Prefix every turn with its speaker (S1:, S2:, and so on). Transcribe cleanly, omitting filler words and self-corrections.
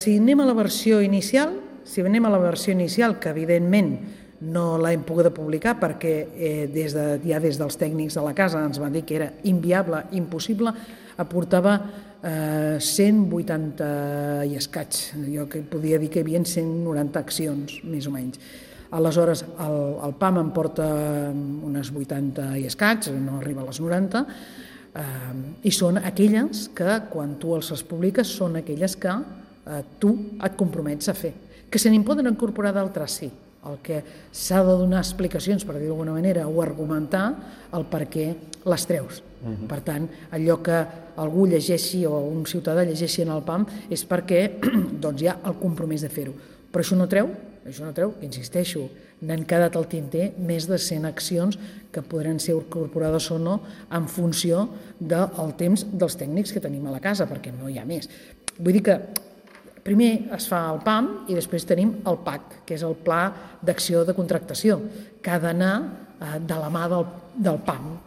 S1: Si anem a la versió inicial, que evidentment no l'hem pogut publicar perquè ja des dels tècnics de la casa ens van dir que era inviable, impossible, aportava 180 i escaig. Jo podia dir que hi havia 190 accions, més o menys. Aleshores, el PAM en porta unes 80 i escaig, no arriba a les 90, i són aquelles que, quan tu els publiques, són aquelles que tu et compromets a fer. Que se n'hi poden incorporar d'altres, sí. El que s'ha de donar explicacions, per dir-ho d'alguna manera, o argumentar el per què les treus. Per tant, allò que algú llegeixi o un ciutadà llegeixi en el PAM és perquè hi ha el compromís de fer-ho. Però això no treu, insisteixo, n'han quedat al tinter més de 100 accions que podran ser incorporades o no en funció del temps dels tècnics que tenim a la casa, perquè no hi ha més. Vull dir que primer es fa el PAM i després tenim el PAC, que és el Pla d'Acció de Contractació, que ha d'anar de la mà del PAM.